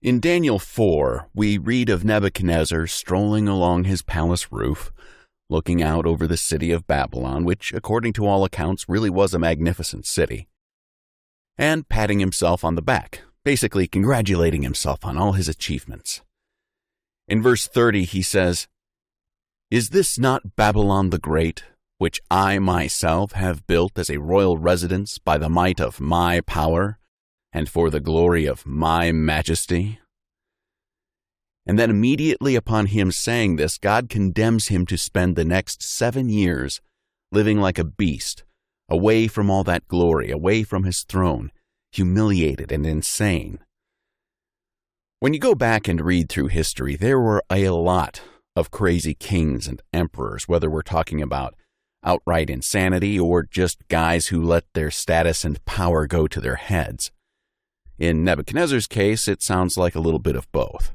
In Daniel 4, we read of Nebuchadnezzar strolling along his palace roof, looking out over the city of Babylon, which, according to all accounts, really was a magnificent city, and patting himself on the back, basically congratulating himself on all his achievements. In verse 30, he says, "Is this not Babylon the Great, which I myself have built as a royal residence by the might of my power, and for the glory of my majesty?" And then immediately upon him saying this, God condemns him to spend the next 7 years living like a beast, away from all that glory, away from his throne, humiliated and insane. When you go back and read through history, there were a lot of crazy kings and emperors, whether we're talking about outright insanity or just guys who let their status and power go to their heads. In Nebuchadnezzar's case, it sounds like a little bit of both.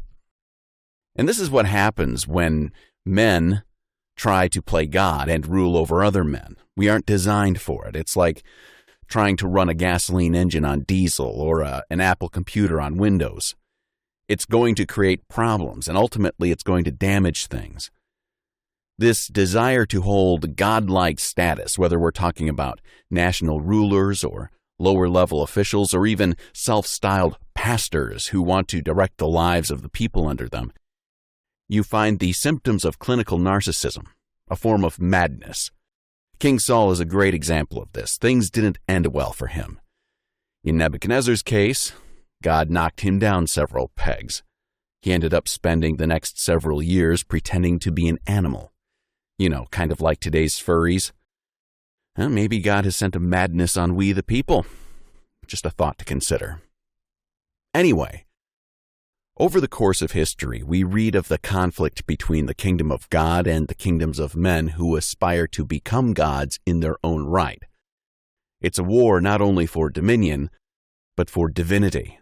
And this is what happens when men try to play God and rule over other men. We aren't designed for it. It's like trying to run a gasoline engine on diesel or an Apple computer on Windows. It's going to create problems, and ultimately it's going to damage things. This desire to hold godlike status, whether we're talking about national rulers or lower-level officials or even self-styled pastors who want to direct the lives of the people under them, you find the symptoms of clinical narcissism, a form of madness. King Saul is a great example of this. Things didn't end well for him. In Nebuchadnezzar's case, God knocked him down several pegs. He ended up spending the next several years pretending to be an animal. You know, kind of like today's furries. Maybe God has sent a madness on we the people. Just a thought to consider. Anyway, over the course of history, we read of the conflict between the kingdom of God and the kingdoms of men who aspire to become gods in their own right. It's a war not only for dominion, but for divinity.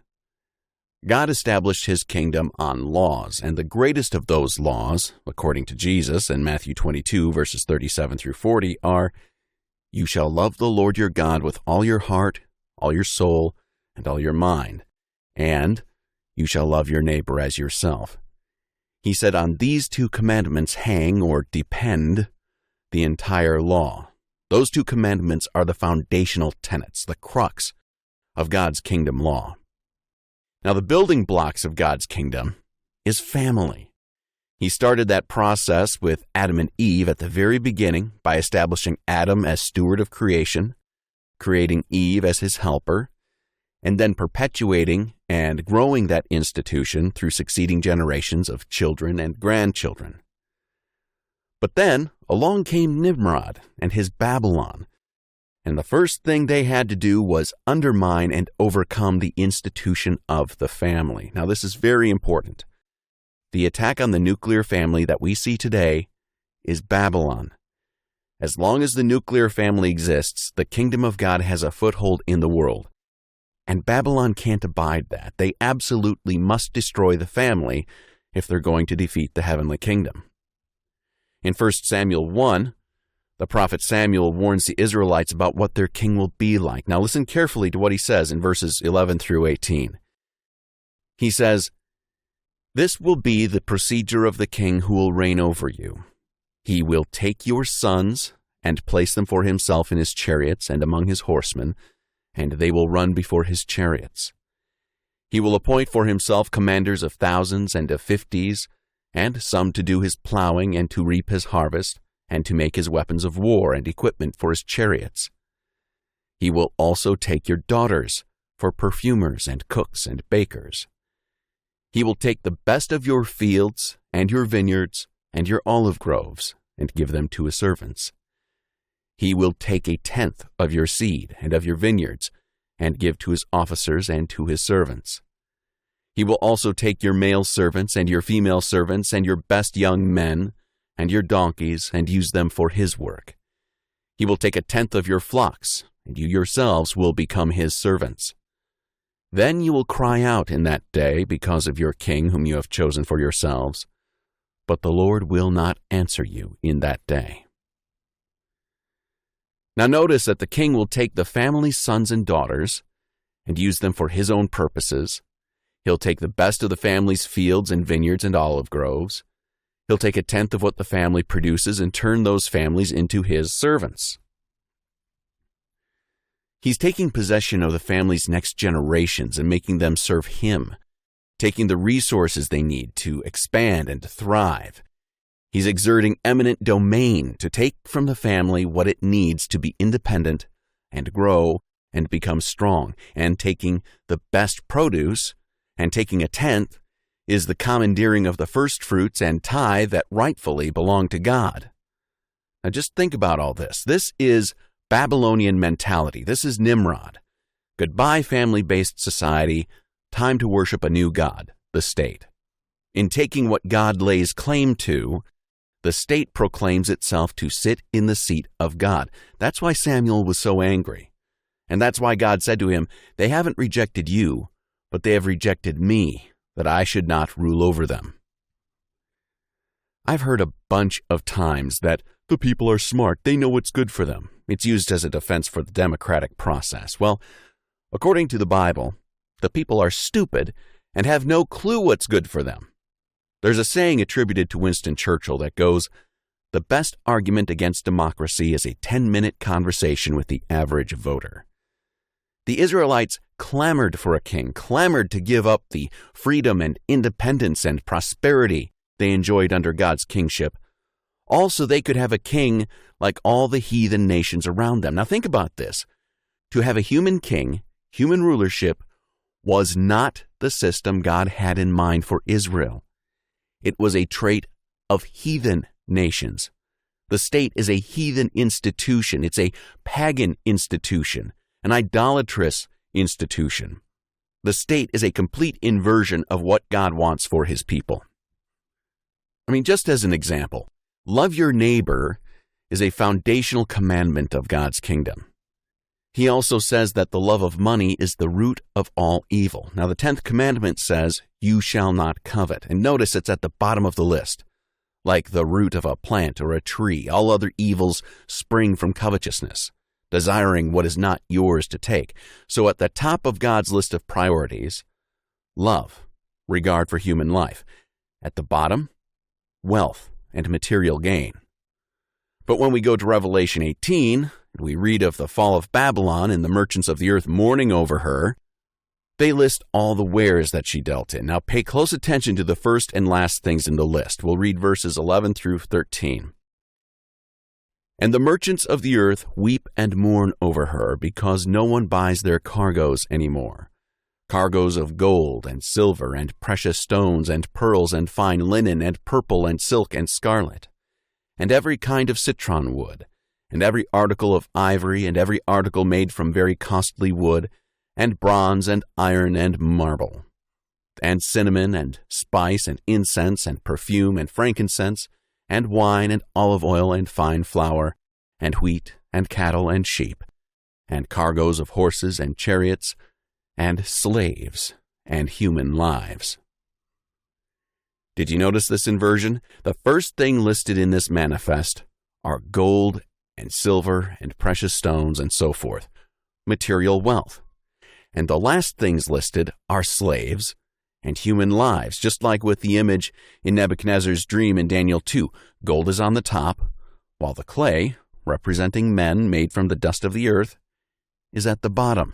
God established his kingdom on laws, and the greatest of those laws, according to Jesus in Matthew 22, verses 37 through 40, are, "You shall love the Lord your God with all your heart, all your soul, and all your mind, and you shall love your neighbor as yourself." He said, on these two commandments hang or depend the entire law. Those two commandments are the foundational tenets, the crux of God's kingdom law. Now, the building blocks of God's kingdom is family. He started that process with Adam and Eve at the very beginning by establishing Adam as steward of creation, creating Eve as his helper, and then perpetuating and growing that institution through succeeding generations of children and grandchildren. But then along came Nimrod and his Babylon, and the first thing they had to do was undermine and overcome the institution of the family. Now, this is very important. The attack on the nuclear family that we see today is Babylon. As long as the nuclear family exists, the kingdom of God has a foothold in the world. And Babylon can't abide that. They absolutely must destroy the family if they're going to defeat the heavenly kingdom. In 1 Samuel 1, the prophet Samuel warns the Israelites about what their king will be like. Now listen carefully to what he says in verses 11 through 18. He says, "This will be the procedure of the king who will reign over you. He will take your sons and place them for himself in his chariots and among his horsemen, and they will run before his chariots. He will appoint for himself commanders of thousands and of 50s, and some to do his plowing and to reap his harvest, and to make his weapons of war and equipment for his chariots. He will also take your daughters for perfumers and cooks and bakers. He will take the best of your fields and your vineyards and your olive groves and give them to his servants. He will take 1/10 of your seed and of your vineyards and give to his officers and to his servants. He will also take your male servants and your female servants and your best young men and your donkeys and use them for his work. He will take 1/10 of your flocks, and you yourselves will become his servants. Then you will cry out in that day because of your king whom you have chosen for yourselves, but the Lord will not answer you in that day." Now notice that the king will take the family's sons and daughters and use them for his own purposes. He'll take the best of the family's fields and vineyards and olive groves. He'll take a tenth of what the family produces and turn those families into his servants. He's taking possession of the family's next generations and making them serve him, taking the resources they need to expand and to thrive. He's exerting eminent domain to take from the family what it needs to be independent and grow and become strong. And taking the best produce and taking a tenth is the commandeering of the first fruits and tithe that rightfully belong to God. Now just think about all this. This is Babylonian mentality. This is Nimrod. Goodbye family-based society. Time to worship a new god, the state. In taking what God lays claim to, the state proclaims itself to sit in the seat of God. That's why Samuel was so angry. And that's why God said to him, "They haven't rejected you, but they have rejected me, that I should not rule over them." I've heard a bunch of times that the people are smart. They know what's good for them. It's used as a defense for the democratic process. Well, according to the Bible, the people are stupid and have no clue what's good for them. There's a saying attributed to Winston Churchill that goes, "The best argument against democracy is a 10-minute conversation with the average voter." The Israelites clamored for a king, clamored to give up the freedom and independence and prosperity they enjoyed under God's kingship. Also, they could have a king like all the heathen nations around them. Now think about this. To have a human king, human rulership, was not the system God had in mind for Israel. It was a trait of heathen nations. The state is a heathen institution. It's a pagan institution, an idolatrous institution. The state is a complete inversion of what God wants for his people. Just as an example, love your neighbor is a foundational commandment of God's kingdom. He also says that the love of money is the root of all evil. Now, the 10th commandment says, "You shall not covet." And notice it's at the bottom of the list. Like the root of a plant or a tree, all other evils spring from covetousness, desiring what is not yours to take. So at the top of God's list of priorities, love, regard for human life. At the bottom, wealth and material gain. But when we go to Revelation 18, and we read of the fall of Babylon and the merchants of the earth mourning over her, they list all the wares that she dealt in. Now pay close attention to the first and last things in the list. We'll read verses 11 through 13. "And the merchants of the earth weep and mourn over her, because no one buys their cargoes anymore. Cargoes of gold and silver and precious stones and pearls and fine linen and purple and silk and scarlet, and every kind of citron wood, and every article of ivory, and every article made from very costly wood, and bronze, and iron, and marble, and cinnamon, and spice, and incense, and perfume, and frankincense, and wine, and olive oil, and fine flour, and wheat, and cattle, and sheep, and cargoes of horses, and chariots, and slaves, and human lives." Did you notice this inversion? The first thing listed in this manifest are gold and silver and precious stones and so forth, material wealth. And the last things listed are slaves and human lives, just like with the image in Nebuchadnezzar's dream in Daniel 2. Gold is on the top, while the clay, representing men made from the dust of the earth, is at the bottom.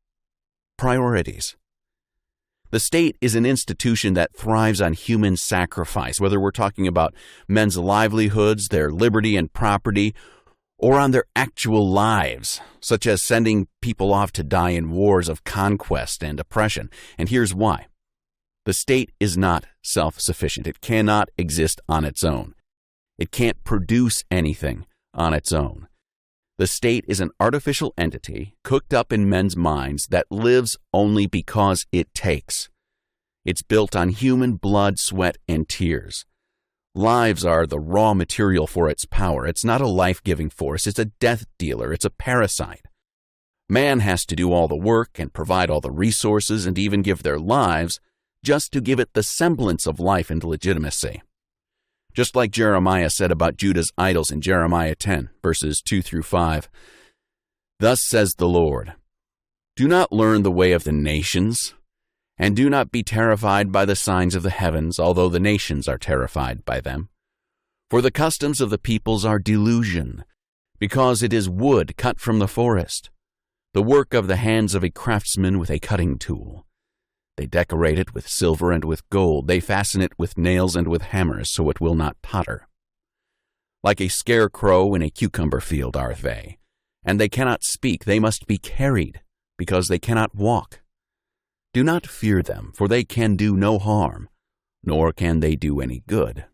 Priorities. The state is an institution that thrives on human sacrifice, whether we're talking about men's livelihoods, their liberty and property, or on their actual lives, such as sending people off to die in wars of conquest and oppression. And here's why. The state is not self-sufficient. It cannot exist on its own. It can't produce anything on its own. The state is an artificial entity cooked up in men's minds that lives only because it takes. It's built on human blood, sweat, and tears. Lives are the raw material for its power. It's not a life-giving force. It's a death dealer. It's a parasite. Man has to do all the work and provide all the resources and even give their lives just to give it the semblance of life and legitimacy. Just like Jeremiah said about Judah's idols in Jeremiah 10, verses 2 through 5. "Thus says the Lord, do not learn the way of the nations, And do not be terrified by the signs of the heavens, although the nations are terrified by them. For the customs of the peoples are delusion, because it is wood cut from the forest, the work of the hands of a craftsman with a cutting tool. They decorate it with silver and with gold. They fasten it with nails and with hammers, so it will not totter. Like a scarecrow in a cucumber field are they, and they cannot speak. They must be carried, because they cannot walk. Do not fear them, for they can do no harm, nor can they do any good.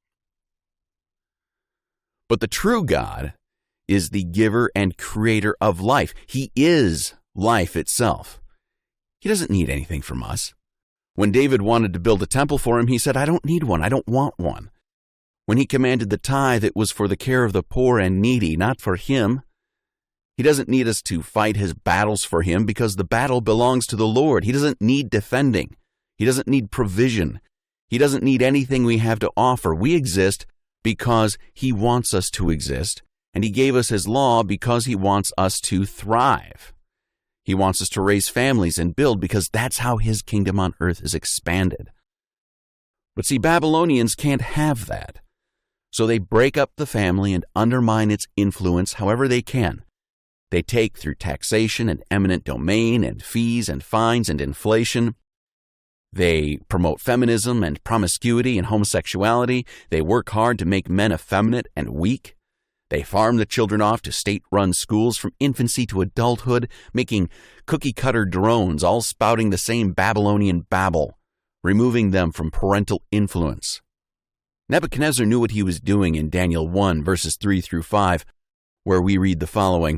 But the true God is the giver and creator of life. He is life itself. He doesn't need anything from us. When David wanted to build a temple for him, he said, I don't need one. I don't want one. When he commanded the tithe, it was for the care of the poor and needy, not for him. He doesn't need us to fight his battles for him because the battle belongs to the Lord. He doesn't need defending. He doesn't need provision. He doesn't need anything we have to offer. We exist because he wants us to exist, and he gave us his law because he wants us to thrive. He wants us to raise families and build because that's how his kingdom on earth is expanded. But see, Babylonians can't have that. So they break up the family and undermine its influence however they can. They take through taxation and eminent domain and fees and fines and inflation. They promote feminism and promiscuity and homosexuality. They work hard to make men effeminate and weak. They farm the children off to state-run schools from infancy to adulthood, making cookie-cutter drones, all spouting the same Babylonian babble, removing them from parental influence. Nebuchadnezzar knew what he was doing in Daniel 1, verses 3 through 5, where we read the following.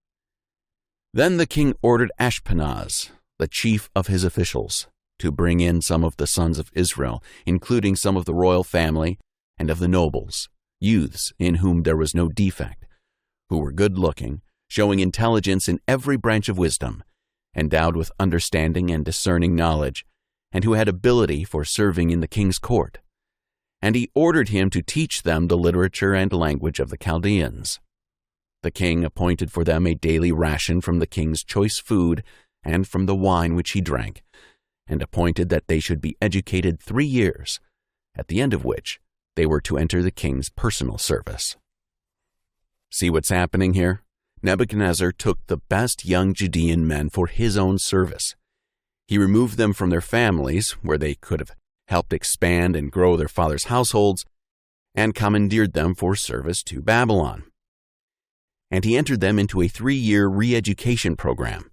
Then the king ordered Ashpenaz, the chief of his officials, to bring in some of the sons of Israel, including some of the royal family and of the nobles, youths in whom there was no defect, who were good-looking, showing intelligence in every branch of wisdom, endowed with understanding and discerning knowledge, and who had ability for serving in the king's court. And he ordered him to teach them the literature and language of the Chaldeans. The king appointed for them a daily ration from the king's choice food and from the wine which he drank, and appointed that they should be educated 3 years, at the end of which they were to enter the king's personal service. See what's happening here? Nebuchadnezzar took the best young Judean men for his own service. He removed them from their families, where they could have helped expand and grow their father's households, and commandeered them for service to Babylon. And he entered them into a 3-year re-education program.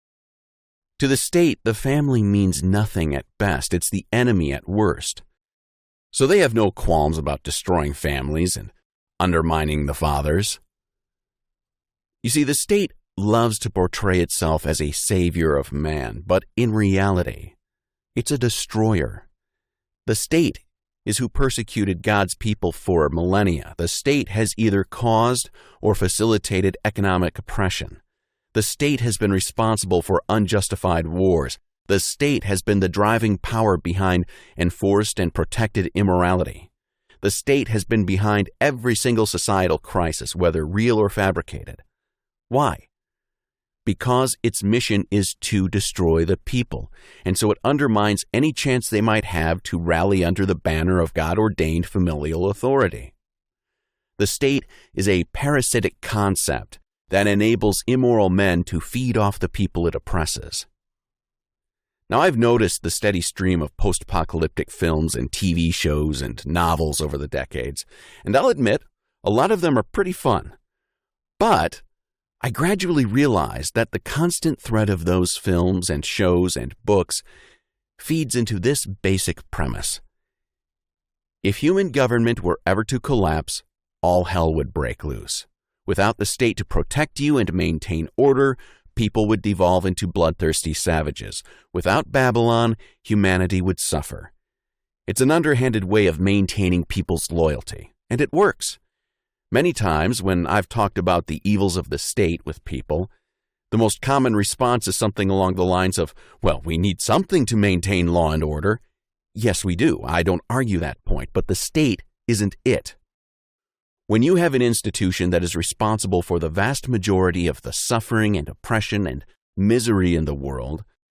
To the state, the family means nothing at best. It's the enemy at worst. So they have no qualms about destroying families and undermining the fathers. You see, the state loves to portray itself as a savior of man, but in reality, it's a destroyer. The state is who persecuted God's people for millennia. The state has either caused or facilitated economic oppression. The state has been responsible for unjustified wars. The state has been the driving power behind enforced and protected immorality. The state has been behind every single societal crisis, whether real or fabricated. Why? Because its mission is to destroy the people, and so it undermines any chance they might have to rally under the banner of God-ordained familial authority. The state is a parasitic concept that enables immoral men to feed off the people it oppresses. Now, I've noticed the steady stream of post-apocalyptic films and TV shows and novels over the decades, and I'll admit, a lot of them are pretty fun. But I gradually realized that the constant thread of those films and shows and books feeds into this basic premise. If human government were ever to collapse, all hell would break loose. Without the state to protect you and maintain order, people would devolve into bloodthirsty savages. Without Babylon, humanity would suffer. It's an underhanded way of maintaining people's loyalty, and it works. Many times when I've talked about the evils of the state with people, the most common response is something along the lines of, well, we need something to maintain law and order. Yes, we do. I don't argue that point, but the state isn't it. When you have an institution that is responsible for the vast majority of the suffering and oppression and misery in the world,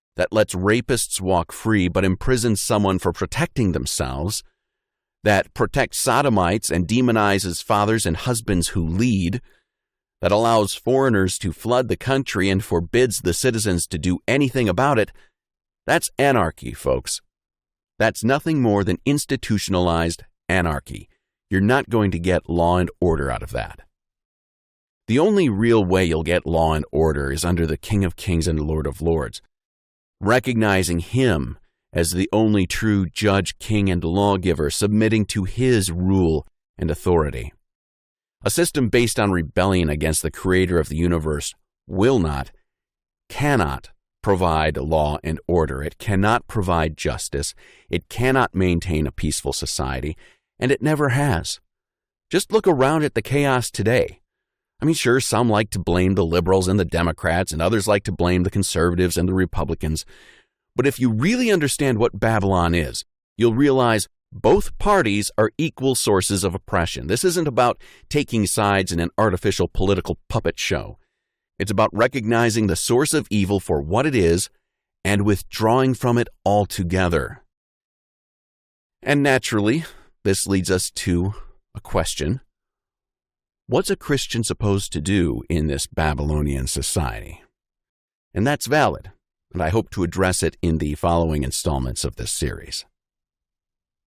that lets rapists walk free but imprisons someone for protecting themselves, that protects sodomites and demonizes fathers and husbands who lead, that allows foreigners to flood the country and forbids the citizens to do anything about it, that's anarchy, folks. That's nothing more than institutionalized anarchy. You're not going to get law and order out of that. The only real way you'll get law and order is under the King of Kings and Lord of Lords, recognizing him as the only true judge, king, and lawgiver, submitting to his rule and authority. A system based on rebellion against the creator of the universe will not, cannot provide law and order. It cannot provide justice. It cannot maintain a peaceful society, and it never has. Just look around at the chaos today. I mean, sure, some like to blame the liberals and the Democrats, and others like to blame the conservatives and the Republicans. But if you really understand what Babylon is, you'll realize both parties are equal sources of oppression. This isn't about taking sides in an artificial political puppet show. It's about recognizing the source of evil for what it is and withdrawing from it altogether. And naturally, this leads us to a question. What's a Christian supposed to do in this Babylonian society? And that's valid, and I hope to address it in the following installments of this series.